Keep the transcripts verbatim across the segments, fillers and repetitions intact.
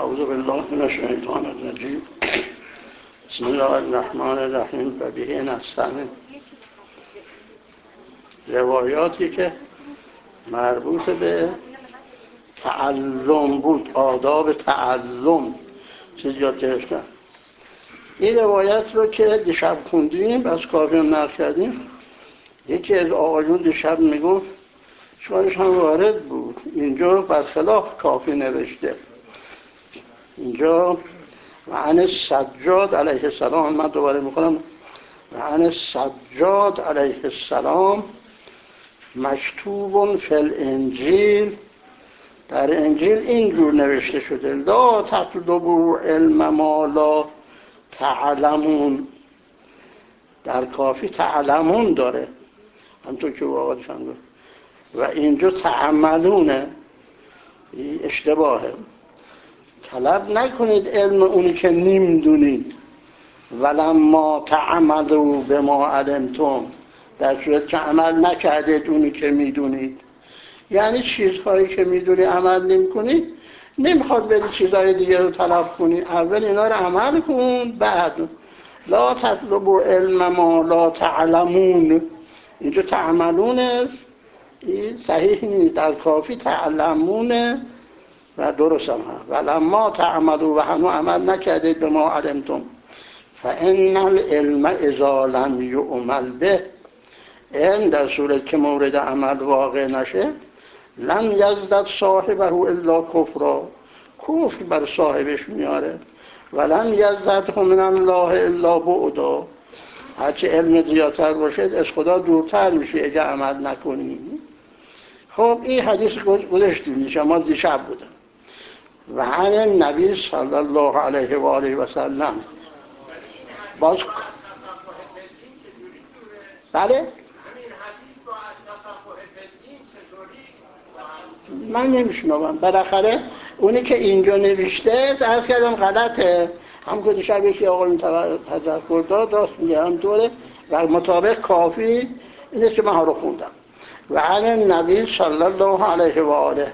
اعوذ بالله من الشیطان الرجیم. بسم الله الرحمن الرحیم و به نستعین. روایاتی که مربوط به تعلم بود، آداب تعلم چیز یاد گرفتن. این روایت رو که دیشب خوندیم از کافی نقل کردیم، یکی از آقایون دیشب میگفت شمارش هم وارد بود، اینجا برخلاف کافی نوشته. اینجا و عن سجاد علیه السلام، من دوباره میخونم، و عن سجاد علیه السلام مکتوب فی الانجیل، در انجیل اینجور نوشته شده: لا تطلبوا علم ما لا تعلمون. در کافی تعلمون داره همونطور که واقعا گفت، و اینجا تعملونه، اشتباهه. طلب نکنید علم اونی که نمیدونید. ولما تعملوا بما علمتم، در صورت که عمل نکردید اونی که میدونید. یعنی چیزهایی که میدونی عمل نمی‌کنی، نمیخواد بری چیزهای دیگه رو طلب کنی، اول اینا رو عمل کن، بعد لا تطلبوا علم ما لا تعلمون. اینجا تعملون است، این صحیح نیست. در کافی تعلمونه و درست هم هست. ولما تعملوا، و هنو عمل نکردید به ما علمتم. فان العلم اذا لم یعمل به، علم در صورت که مورد عمل واقع نشه، لم یزدد صاحبه الا کفرا، کفر بر صاحبش میاره. ولم یزدد من الله الا بعدا، هرچه علم زیادتر باشد از خدا دورتر میشه اگه عمل نکنی. خب این حدیث گذاشتیم، شما دیشب بودن. و عن النبی صلی الله علیه و آله و سلم، باز بله من نمیشنوم. بالاخره اونی که اینجا نوشته عرض کردم غلطه، هم که دیشب یکی آقایون تذکر داد راست میگه، هم دوره و مطابق کافی اینه که من ها رو خوندم. و عن النبی صلی الله علیه و آله،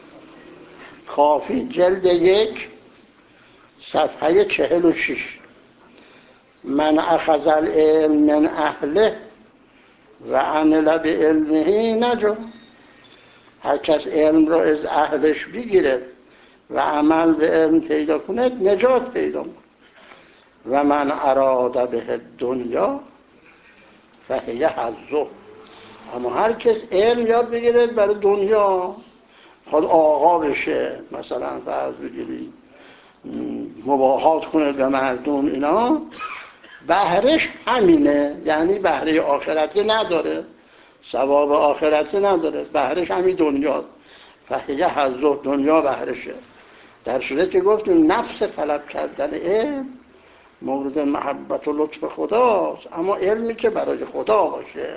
کافی جلد یک صفحه چهل و شش: من اخذ العلم من اهله و عمل بعلمه نجا. هر کس علم را از اهلش بگیره و عمل به علم پیدا کنه، نجات پیدا کنه. و من اراد به دنیا فهی حظه، اما هر کس علم یاد بگیره برای دنیا، خود آقا بشه، مثلا فرض بگیرید مباهات کنه به مردم، اینا بهرش همینه، یعنی بهره آخرتی نداره، ثواب آخرتی نداره، بهرش همین دنیا. فهیه حظه، دنیا بهرشه. در صورت که گفتیم نفس طلب کردن علم مورد محبت و لطف خداست، اما علمی که برای خدا باشه.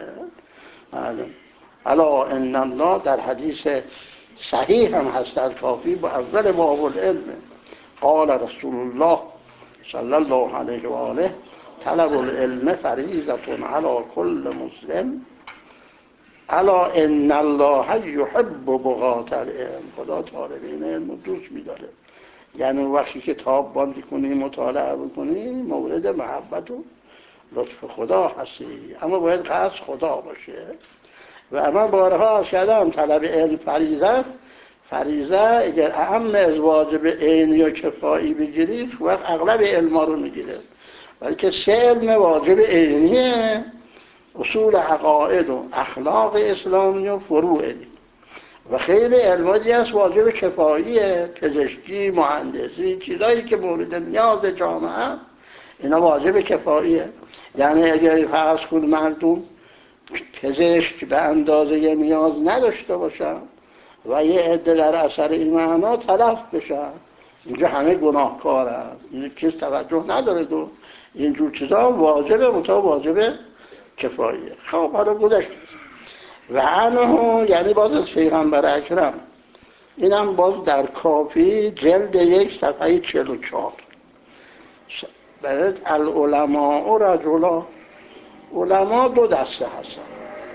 الا ان الله، در حدیث صحیح هم هست در کافی با اول باب العلم، قال رسول الله صلی الله علیه و آله: طلب العلم فریضة علی کل مسلم، الا ان الله یحب بغاة العلم. خدا طالبین علم رو دوست می‌داره. یعنی وقتی که کتاب باندی کنی، مطالعه بکنی، مورد محبت و لطف خدا هستی، اما باید قصد خدا باشه. و من بارها عرض کردم طلب علم فریضه، فریضه اگر اهم از واجب عینی یا کفایی بگیرید، وقت اغلب علما رو میگیره. ولی که سه علم واجب عینیه: اصول عقاید و اخلاق اسلامی و فروع دین. و خیلی علم دیگه هست واجب کفاییه: پزشکی، مهندسی، چیزایی که مورد نیاز جامعه، اینا واجب کفاییه. یعنی اگر فرض کن مردم پزشک به اندازه نیاز نداشته باشن و یه عده در اثر این معنا تلف بشن، اینجا همه گناهکارن، این کس توجه نداره. دو اینجور چیزا واجبه، مطابق واجب کفاییه. خب حالا گذشت. و عنه، یعنی باز از پیغمبر اکرم، اینم باز در کافی جلد یک صفحه چهل و چهار: بعد العلماء رجلا، علما دو دسته هستن: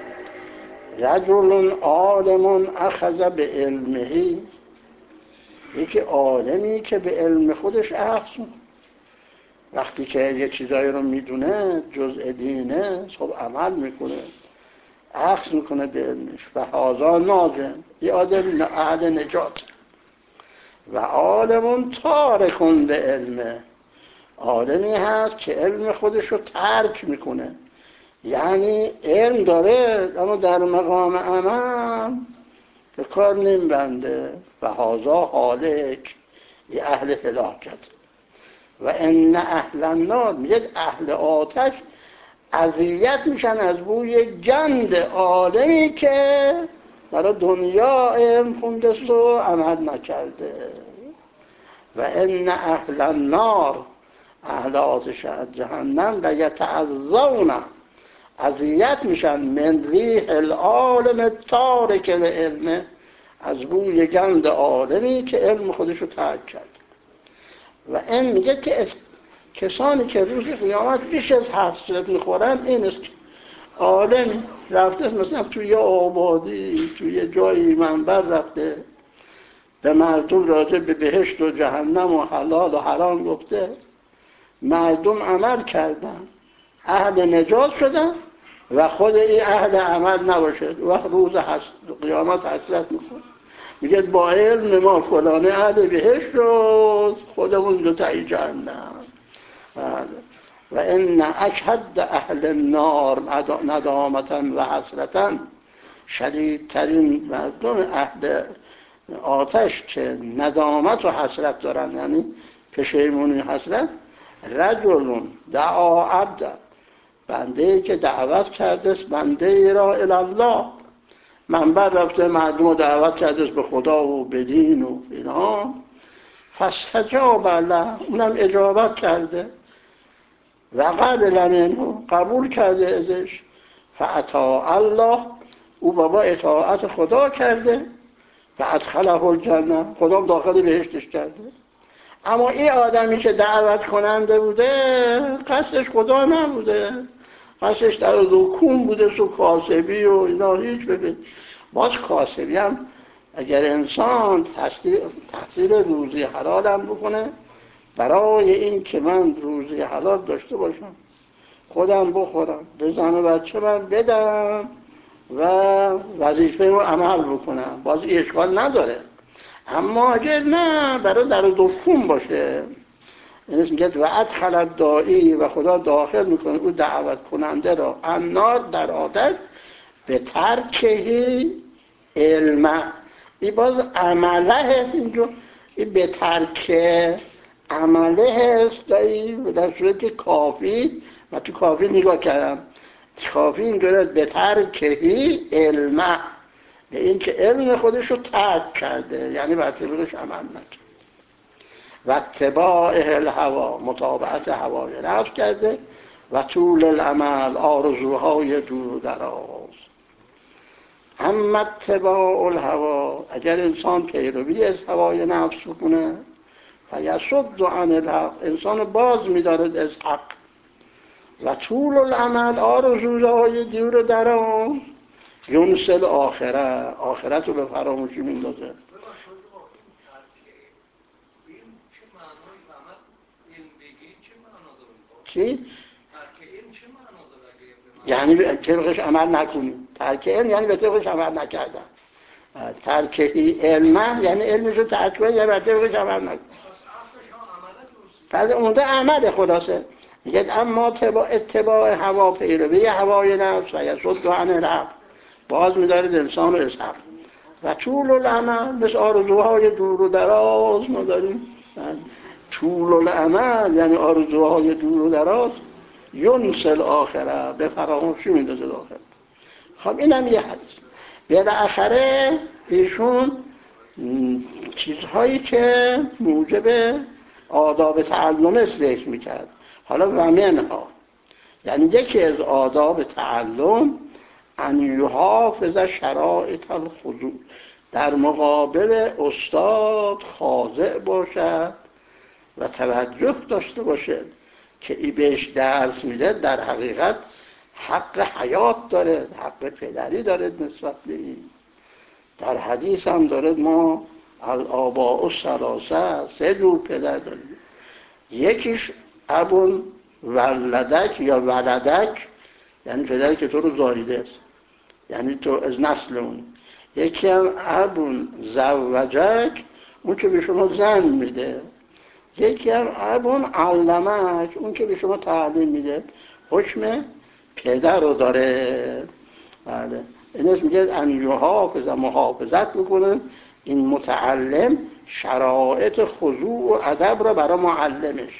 رجل عالم اخذ به علمه، یکی عالمی که به علم خودش اخذ میکنه، وقتی که یه چیزایی رو میدونه جزء دینه، خب عمل میکنه، اخذ میکنه به علمش. و هذا ناجن، یه آدم اهل نجات. و عالمون تارکون به علمه، عالمی هست که علم خودش رو ترک میکنه، یعنی علم داره اما در مقام عمل به کار نمیبنده. و هذا هالک، یه اهل هلاکت. و ان اهل النار، میگه اهل آتش اذیت میشن از بوی گند عالمی که برای دنیا علم خونده و عمل نکرده. و ان اهل النار، اهل آتش جهنم لیتعظون، اذیت میشن من ریح العالم تارک العلم، از بوی گند عالمی که علم خودشو ترک کرد. و این میگه که کسانی که روز قیامت بیش از حسرت میخورن این است که عالم رفته مثلا توی آبادی، توی جایی منبر رفته، به مردم راجع به بهشت و جهنم و حلال و حرام گفته، مردم عمل کردن، اهل نجات شدن و خود این اهل عمل نباشه و روز قیامت حسرت میخوره. میگه با علم ما فلانه اهل بهشت شد، خودمون دو تایی جهنم. و ان اشهد اهل النار ندامتا و حسرتا، شدیدترین مردم اهل آتش که ندامت و حسرت دارن، یعنی پشیمونی حسرت، رجلون دعا عبد، بنده ای که دعوت کرده است بنده ای را الله، منبر رفته مردم رو دعوت کرده است به خدا و به دین و اینا، فاستجاب له، اونم اجابت کرده، و قبل منه، قبول کرده ازش، فاطاع الله، او بابا اطاعت خدا کرده، فادخله الجنه، خدا داخل بهشتش کرده. اما این آدمی که دعوت کننده بوده قصدش خدا نبوده، قصدش در رکون بوده، سو کاسبی و اینا هیچ ببین. باز کاسبی هم اگر انسان تحصیل, تحصیل روزی حلال هم بکنه برای این که من روزی حلال داشته باشم، خودم بخورم، به زن و بچه من بدم و وظیفه رو عمل بکنم، باز اشکال نداره. اما اگر نه برای در دکون باشه، این میگه و ادخل الداعی، و خدا داخل میکنه او دعوت کننده را النار، در آتش، به ترکهی علم، این باز عمله هست اینجا، این به ترک عمله هست در صورت کافی. من تو کافی نگاه کردم، کافی اینجا به ترکهی علم، به این که علم خودش رو ترک کرده، یعنی بر طبقش عمل نکرد. و اتباع الهوا، متابعت هوای نفس کرده، و طول الامل، آرزوهای دور و دراز. اما اتباع الهوا، اگر انسان پیروی از هوای نفس بکنه، فیصد عن الحق، انسان باز می‌دارد از حق. و طول الامل، آرزوهای دور و دراز، یونسل آخره، آخرت رو به فراموشی میندازه. چی؟ یعنی به طبقش عمل نکنیم. ترک علم یعنی به طبقش عمل نکردن. ترک علم یعنی علمش رو ترک کنیم، یعنی به طبقش عمل نکنیم. پس اونده عمل خلاصه. میگه اما اتباع هوا، پیروی هوای نفس، و یصد عن الحق، باز می‌دارد انسان رو از حق. و طول الامل، مثل آرزوهای دور و دراز ما داریم. طول الامل یعنی آرزوهای دور و دراز، یونسل آخره، به فراموشی میندازه آخره. خب اینم یه حدیث. بالاخره ایشون چیزهایی که موجب آداب تعلم ذکر میکرد. حالا و منها، یعنی یکی از آداب تعلم ان یحافظ شرایط الخضوع، در مقابل استاد خاضع باشد و توجه داشته باشد که ای بهش درس میده در حقیقت حق حیات داره، حق پدری داره نسبت به این. در حدیث هم داره ما الآباء الثلاثه، سه جور پدر داریم. یکیش ابون ولدک یا ولدک، یعنی پدری که تو رو زاییده است، یعنی تو از نسل اون. یکی هم ابون زوجک، اون که به شما زن میده. یکی هم ابون علمک، اون که به شما تعلیم میده. حکم پدر رو داره. بله، این اسم میگه ان یحافظ، محافظت میکنه این متعلم شرایط خضوع و ادب را برای معلمش.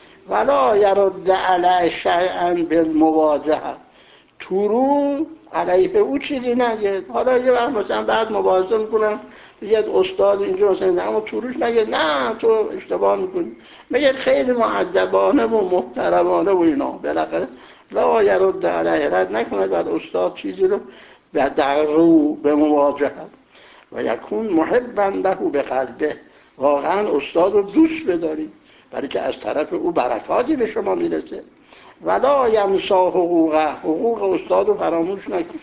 ولا یرد علیه شیئا بالمواجهه، تو رو علیه او چیزی نگه. حالا یه وقت مثلا بعد مباحثه میکنم یه استاد اینجا مثلا نه، اما تو روش نگه نه تو اشتباه میکنی، میگه خیلی مؤدبانه و محترمانه و اینا. بالاخره لا یرد علیه، رد نکنه در استاد چیزی رو در رو به مواجهه. و یکون محبا له به قلبه، واقعا استاد رو دوست بدارید برای که از طرف او برکاتی به شما میرسه. ولا ینسا حقوقه، حقوق استاد رو فراموش نکن.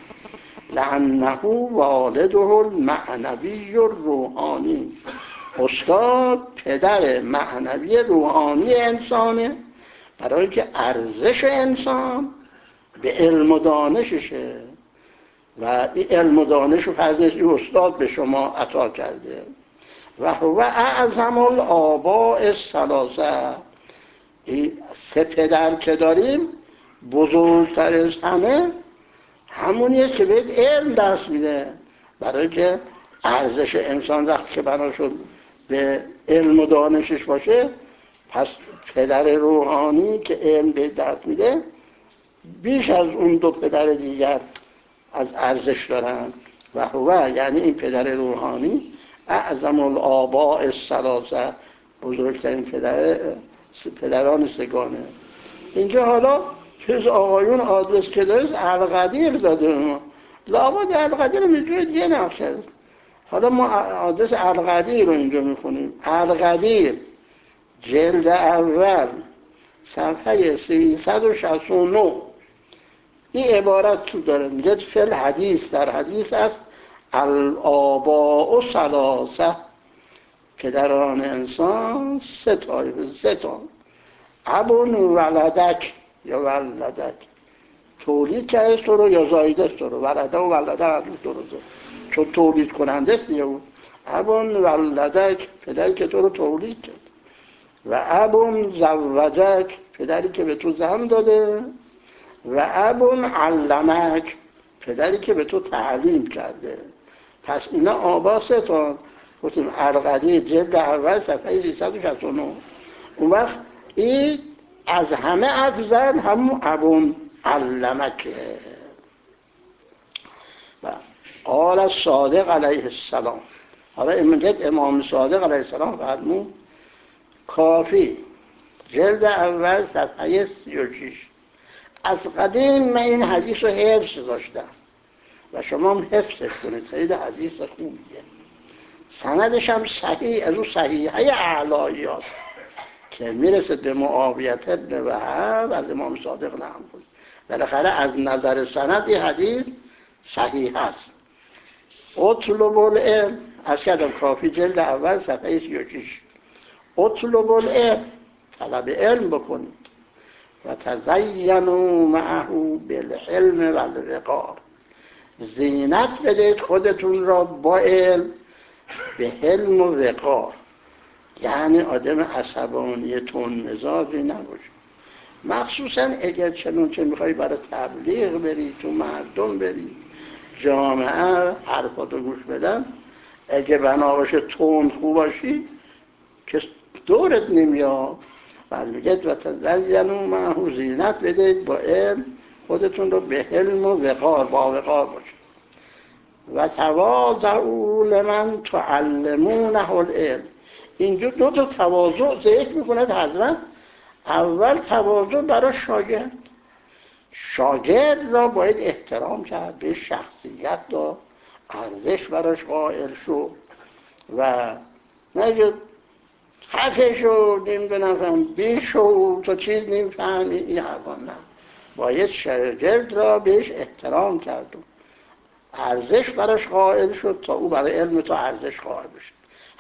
لانه والده المعنوی الروحانی، استاد پدر معنوی روحانی انسانه، برای اینکه ارزش انسان به علم و دانششه و این علم و دانش رو فرضش استاد به شما عطا کرده. و هو اعظم الآباء الثلاثه، این سه پدر که داریم بزرگتر از همه همونیه که بهت علم درس میده، برای که ارزش انسان وقتی که بنا شد به علم و دانشش باشه، پس پدر روحانی که علم بهت درس میده بیش از اون دو پدر دیگر از ارزش دارن. و هو یعنی این پدر روحانی اعظم الآباء الثلاثه، بزرگترین پدر پدران سگانه. اینجا حالا چیز آقایون آدرس که دارید القدیر داده ما، لابد القدیر رو میجوید یه نقشه است. حالا ما آدرس القدیر رو اینجا میخونیم. القدیر جلد اول صفحه سیصد و شصت و نه، این عبارت تو داره میگه فل حدیث، در حدیث است الآباء ثلاثه، پدران انسان سه طایفه، سه تا. ابون ولدک یا ولدک، تولید کرده تو رو یا زایده تو رو. ولده و ولده هر دو رو زد، چون تولید کننده است دیگه اون. ابون ولدک، پدری که تو رو تولید کرد. و ابون زوجک، پدری که به تو زن داده. و ابون علمک، پدری که به تو تعلیم کرده. پس اینا آبا سه تا گفتیم. القدیر جلد اول صفحه سیصد و شصت و نه. اون وقت این از همه افضل همون ابون علمکه. قال الصادق علیه السلام، حالا امروز امام صادق علیه السلام فرمود کافی جلد اول صفحه سی و شش. از قدیم من این حدیث رو حفظ داشتم و شما هم حفظش کنید، خیلی حدیث خوبیه. سندش هم صحیح، از اون صحیحه اعلاییات که میرسه به معاویت ابن وهب از امام صادق نقل کنه. بالاخره از نظر سند این حدیث صحیح است. اطلب العلم، از کردم کافی جلد اول صفحه سی و شش. اطلب العلم، طلب علم بکنید. و تزینوا معه بالحلم والوقار، زینت بدید خودتون را با علم به حلم و وقار، یعنی آدم عصبانی تون مزاجی نباشه. مخصوصا اگر چنون چه میخوای برای تبلیغ بری، تو مردم بری، جامعه حرفاتو گوش بدن، اگه بنا باشه تون خوب باشی که دورت نمیاد. بعد میگه و تزینوا معه، زینت بدید با علم خودتون رو به حلم و وقار، با وقار باشید. و تواضعوا لمن تعلمونه العلم، اینجا دو تا تواضع ذکر میکند حضرت. اول تواضع برای شاگرد، شاگرد را باید احترام کرد، به شخصیت داد، ارزش براش قائل شد و نجد خفه شو نمیدونم بیشو تو چیز نمیفهمی، این حرفا نه. باید شاگرد را بهش احترام کرد و ارزش براش قائل شد تا او برای علم تو ارزش قائل بشه.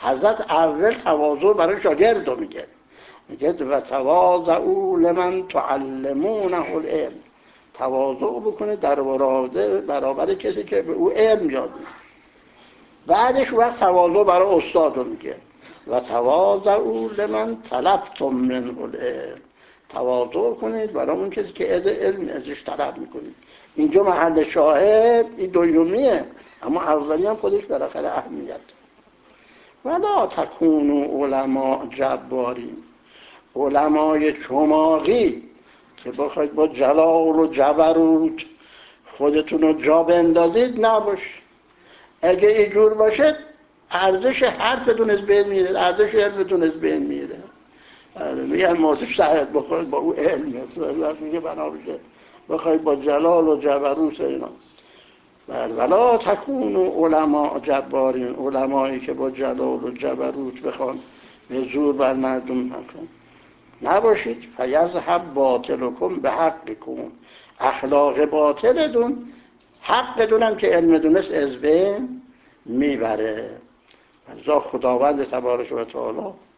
حضرت اول تواضع برای شاگرد رو میگه، میگه و تواضعوا لمن تعلمونه العلم، تواضع بکنه در برابر کسی که به او علم یاد میده. بعدش وقت تواضع برای استاد رو میگه و تواضعوا لمن طلبتم منه العلم، تواضع کنید برای اون کسی که علم ازش طلب میکنید. اینجا محل شاهد این دومیه، اما اولی هم خودش بالاخره اهمیت. ولا تکونوا علماء جبارین، علمای چماقی که بخواید با جلال و جبروت خودتون رو جا بندازید نباش. اگه اینجور باشه ارزش حرفتون از بین میره، ارزش علمتون از بین میره. میگن موضوع سعید بخواید با او علم میگه بنا بشه بخواید با جلال و جبروت اینا. ولا تکونوا علماء جبارین، علمایی که با جلال و جبروت بخوان به زور بر مردم حکم نباشید. فیذهب باطلکم به حقکم، اخلاق باطلتون حقتون هم که علم دونست از بین میبره. ازا خداوند تبارک و تعالی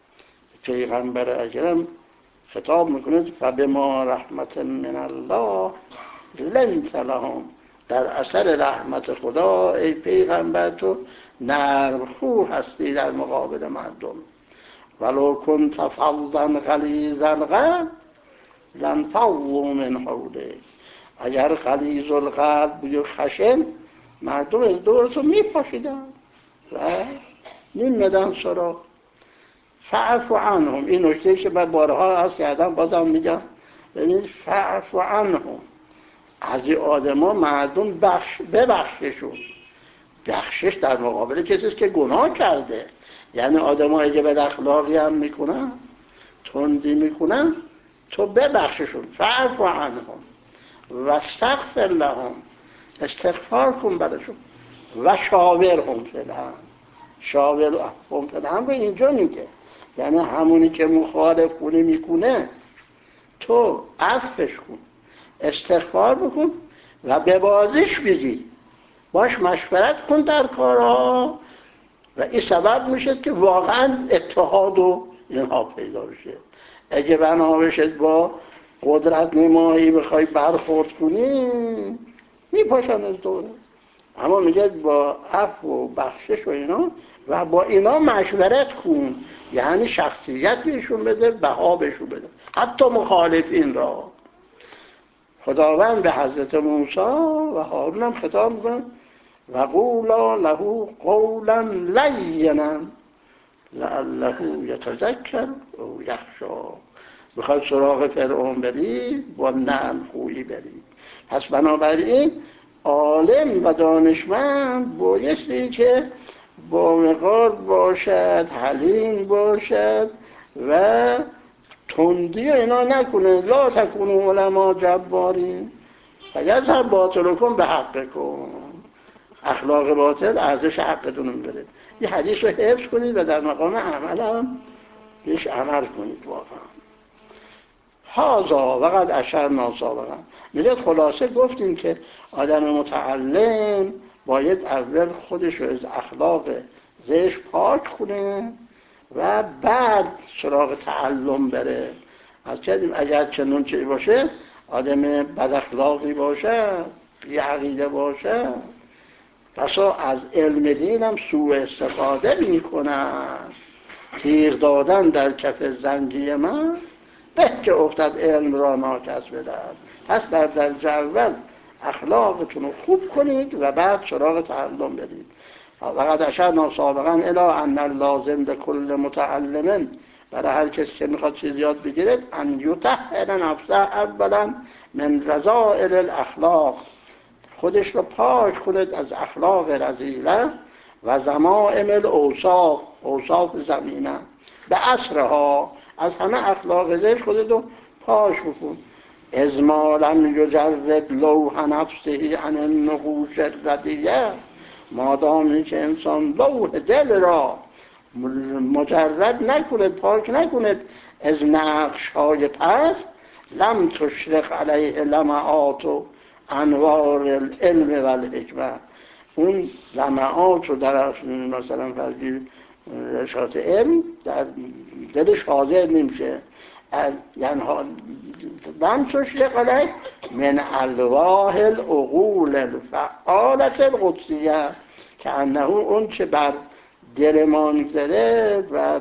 پیغمبر اکرم خطاب میکنه فبما رحمت من الله لنت لهم، در اثر رحمت خدا ای پیغمبر تو نرم خو هستی در مقابل مردم. ولو کنت فظا غلیظ القلب لانفضوا من حولک، اگر غلیظ القلب بودی خشن مردم از دورتو میپاشیدن و میمدن سراغ. فاعف عنهم، این نکته که من بارها عرض کردم بازم میگم، ببینید فاعف عنهم، از این آدما مردم بخش ببخششون. بخشش در مقابل کسی که گناه کرده، یعنی آدمایی که بد اخلاقی هم میکنن تندی میکنن تو ببخششون. فاعف عنهم و استغفر لهم، استغفار کن براشون. و شاورهم فی الامر، شاورهم فی الامر اینجا میگه یعنی همونی که مخالف کنی میکنه تو عفوش کن، استغفار بکن و به بازش بگی، باش مشورت کن در کارها و این سبب میشه که واقعا اتحاد و اینها پیدا بشه. اگه بنا بشد با قدرت نمایی بخوای برخورد کنی میپاشن از دوره. اما میگه با عفو و بخشش و اینا و با اینا مشورت کن، یعنی شخصیت بهشون بده، بها بهشون بده، حتی مخالفین را. خداوند به حضرت موسی و هارون هم خطاب میکنه و قولا له قولا لینا لعله یتذکر او یخشی، بخواد سراغ فرعون برید با نرم خویی برید. پس بنابراین عالم و دانشمند بایستی که با وقار باشد، حلیم باشد و تندی اینا نکنه. لا تکونوا علماء جبارین فیذهب باطلکم به حقکم، اخلاق باطل ارزش حقتون میبره. این حدیث رو حفظ کنید و در مقام عمل هم بهش عمل کنید. واقعا هازا وقد اشرنا سابقا، میگه خلاصه گفتیم که آدم متعلم باید اول خودش رو از اخلاق زشت پاک کنه و بعد سراغ تعلم بره. از کردیم اگر چنون چی باشه، آدم بد اخلاقی باشه، بی عقیده باشه، بسا از علم دین هم سوء استفاده میکنن. تیر دادن در کف زنگی من به که افتد علم را ناکس بدهد. پس در درجه اول اخلاقتون رو خوب کنید و بعد سراغ تعلم برید. وقد اشرنا سابقا الی ان اللازم لکل متعلم، برای هر کسی که میخواد چیز یاد بگیرد، ان یطهر نفسه اولا من رذائل الاخلاق، خودش رو پاک کنید از اخلاق رذیله و ذمائم الاوصاف، اوصاف ذمیمه، به اسرها، از همه اخلاق زشت خودت رو پاک بکن. اذ ما لم یجرد لوح نفسه عن النقوش الردیه، مادامی که انسان لوح دل را مجرد نکند، پاک نکند از نقش های پس، لم تشرق علیه لمعات و انوار العلم و الحکمه، اون لمعات رو در مثلا فرضی رشاد علم در دلش حاضر نمیشه، یعنی دمسوش قلق من الواح العقول الفعالت القدسیه که انه اون چه بر دل ما میگذره و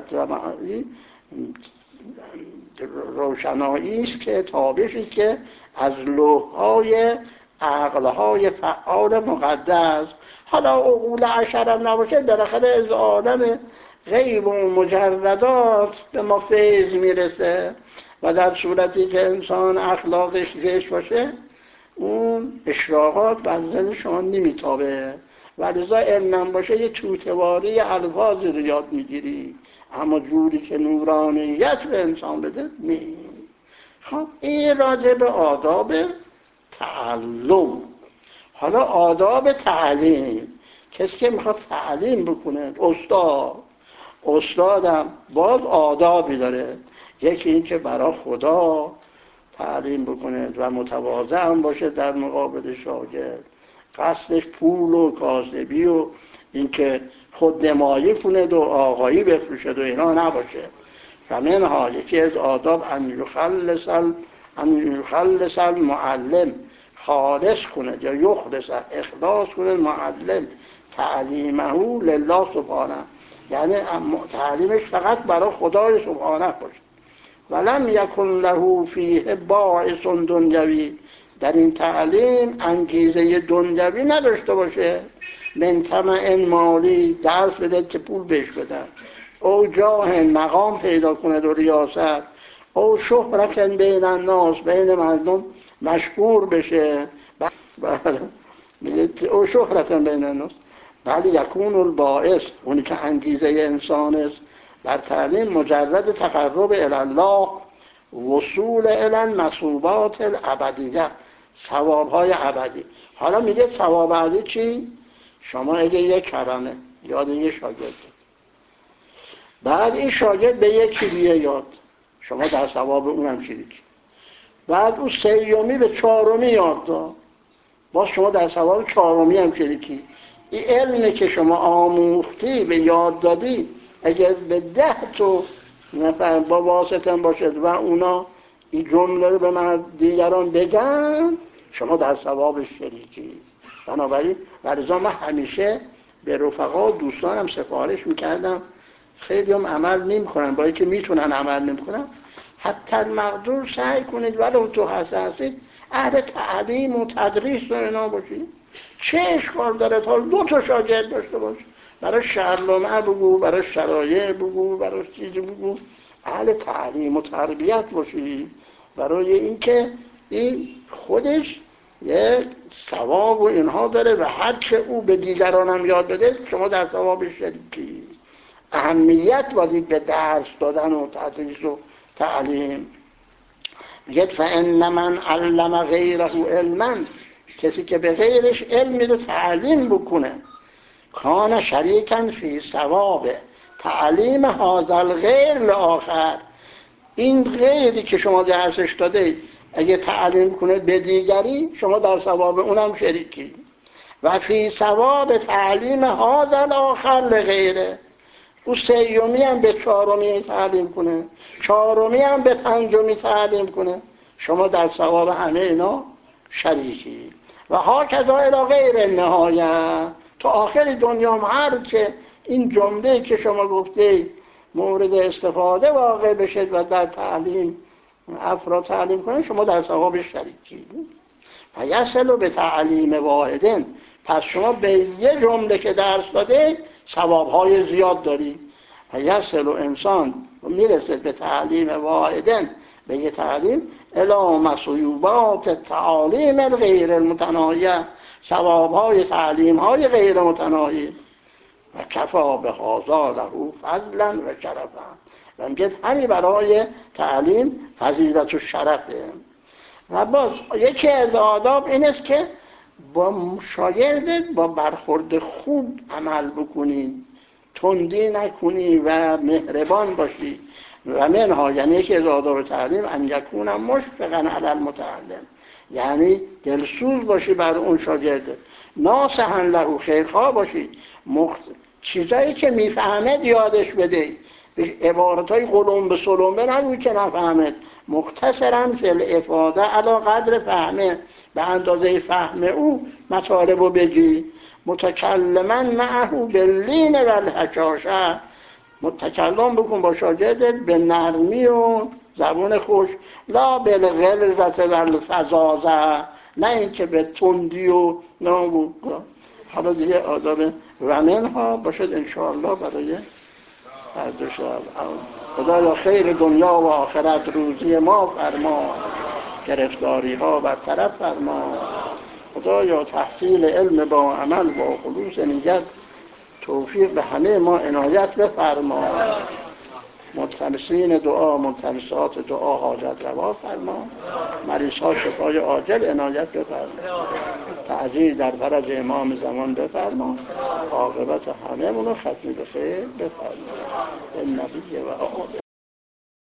روشنایی است که تابشی است که از لوح‌های عقل‌های فعال مقدس، حالا عقول عشرم نباشه، بالاخره از عالم غیب و مجردات به ما فیض میرسه و در صورتی که انسان اخلاقش زشت باشه اون اشراقات بر ذهن شما نمیتابه و لذا علم باشه یه توتواری الفاظی رو یاد میگیری، اما جوری که نورانیت به انسان بده نیست. خب این راجع به آداب تعلم. حالا آداب تعلیم، کسی که میخواد تعلیم بکنه، استاد استادم باز آدابی داره. یکی این که برای خدا تعلیم بکنه و متواضع هم باشه در مقابل شاگرد، قصدش پول و کاسبی و اینکه خود نمایی کنه و آقایی بفروشد و اینا نباشه. و منها یکی از آداب ان یخلص ان یخلص المعلم، خالص کنه یا یخلص اخلاص کنه معلم تعلیمه لله سبحانه، یعنی تعلیمش فقط برای خدای سبحانه باشه. ولم یکن له فیه باعث دنیوی، در این تعلیم انگیزه دنیوی نداشته باشه، من طمع مالی، درس بده که پول بهش بدن، او جاه مقام پیدا کنه و ریاست، او شهرت بین الناس، بین مردم مشهور بشه، میگه او شهرت بین الناس، بل یکون الباعث، اونی که انگیزه انسان است بر تعلیم مجرد تقرب الله، وصول الی المثوبات الابدیه، ثواب‌های ابدی. حالا میگه ثواب ابدی چی؟ شما اگه یک کلمه یاد یه شاگرد، بعد این شاگرد به یکی دیگه یاد، شما در ثواب اونم شریک، بعد اون سیومی به چهارمی یاد داد، باز شما در ثواب چهارمی هم شریکی. این علمی که شما آموختی به یاد دادی اگر به ده تو نفر با واسطه باشد و اونا این جمله رو به من دیگران بگن، شما در ثوابش شریکی. بنابراین ولذا من همیشه به رفقا و دوستانم سفارش میکردم، خیلی هم عمل نمی کنن، با اینکه میتونن عمل نمی کنن، حتی المقدور سعی کنید ولو تو هستید اهل تعلیم و تدریس و اینا باشید. چه اشکال داره تا دو تا شاگرد داشته باش، برای شرلمه بگو، برای شرایع بگو، برای چیزی بگو، اهل تعلیم و تربیت باشید، برای اینکه این خودش یه ثواب و اینها داره و هر که او به دیگران هم یاد بده شما در ثوابش شریکی. اهمیت بازید به درس دادن و تدریس و تعلیم. میگه فان من علم غیره علما، کسی که به غیرش علمی رو تعلیم بکنه، کان شریکا فی ثواب تعلیم هذا الغیر لآخر، این غیری که شما درسش داده اگه تعلیم کنه به دیگری، شما در ثواب اونم شریکی. و فی ثواب تعلیم هذا الاخر لغیره، او سیومی هم به چهارمی تعلیم کنه، چهارمی هم به پنجمی تعلیم کنه، شما در ثواب همه اینا شریکی. و ها کذا الی غیر نهایه، تا آخر دنیا هم هر که این جمله که شما گفته مورد استفاده واقع بشه و در تعلیم افراد تعلیم کنه، شما در ثواب شریکی. و یصل به تعلیم واحدن، پس شما به یه جمله که درس داده ثواب‌های زیاد داری. و یصل انسان میرسه به تعلیم واحدن، به یه تعلیم الی مثوبات تعالیم غیر المتناهیه، ثواب‌های تعلیم‌های غیر متناهی. و کفا به هذا له فضلا و شرفا، و میگه همین برای تعلیم فضیلت و شرفه. و باز یکی از آداب این است که با شاگردت با برخورد خوب عمل بکنی، تندی نکنی و مهربان باشی. و منها، یعنی یکی از آداب تعلیم ان یکون مشفقا علی المتعلم، یعنی دلسوز باشی بر اون شاگرد، ناصحا له، خیرخواه باشی، مخت... چیزایی که میفهمد یادش بده، عبارت های قلم به سلمه نگوی که نفهمد. مختصرا فی الافاده علی قدر فهمه، به اندازه فهم او مطالب رو بگی. متکلما معه باللین و الحشاشه، متکلم بکن با شاگردت به نرمی و زبون خوش، لا بالغلظة و الفظاظه، نه اینکه به تندی و نه. حالا دیگه آداب و منها باشد انشاءالله برای فردا شب. خدایا خیر دنیا و آخرت روزی ما فرما، گرفتاری ها برطرف فرما. خدایا تحصیل علم با عمل با خلوص نیت توفیق به همه ما عنایت بفرما. ملتمسین دعا ملتمسات دعا حاجت روا فرما. مریض ها شفای عاجل عنایت بفرما. تعجیل در فرج امام زمان بفرما. عاقبت همه منو ختم به خیر بفرما. النبی و آمد